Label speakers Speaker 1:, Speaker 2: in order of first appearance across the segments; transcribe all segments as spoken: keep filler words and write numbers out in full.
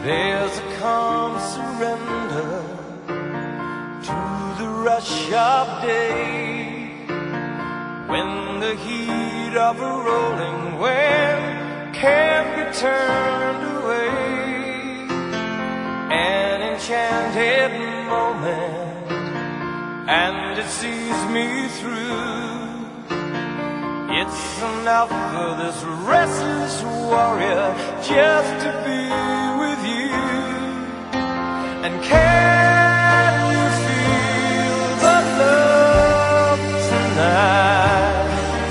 Speaker 1: There's a calm surrender to the rush of day, when the heat of a rolling wave can't be turned away. An enchanted moment, and it sees me through. It's enough for this restless warrior just to be with you. And can you feel the love tonight?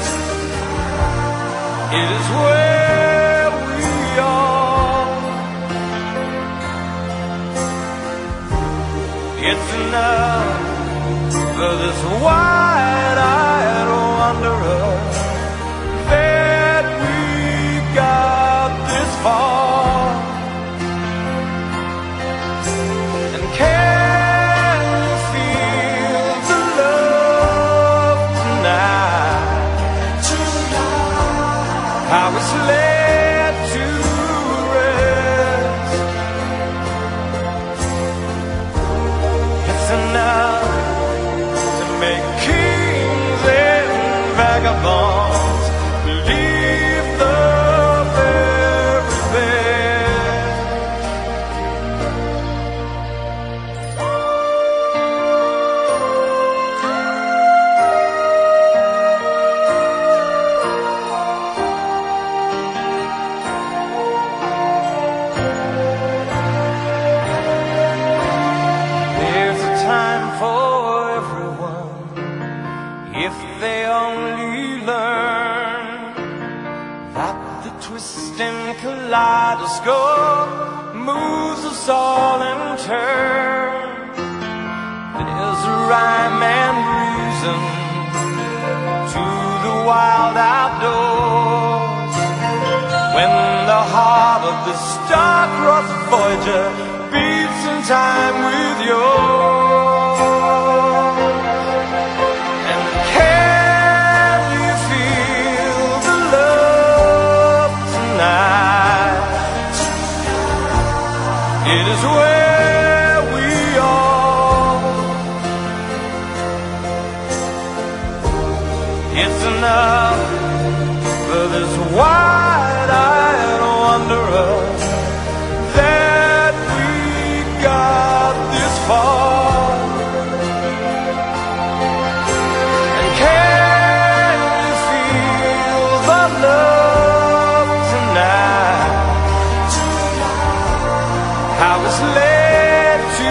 Speaker 1: It is where we are. It's enough for this wide-eyed wanderer that we got this far. And can you feel the love tonight? Tonight. How it's led to rest. It's enough to make kings and vagabonds believe the very best. There's a time for everyone, if they only learn that the twisting kaleidoscope moves us all in turn. There's a rhyme and reason to the wild outdoors, when the heart of the star-crossed Voyager beats in time with yours. And can you feel the love tonight? It is where we are. It's enough for this wide-eyed wanderer that we got this far. And can you feel the love tonight? How it's led to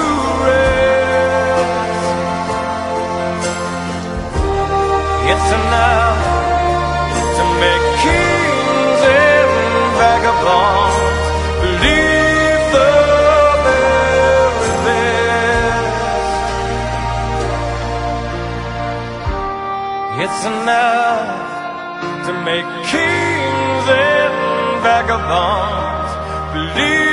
Speaker 1: rest. It's enough to make kings and vagabonds believe the very best. It's enough to make kings and vagabonds believe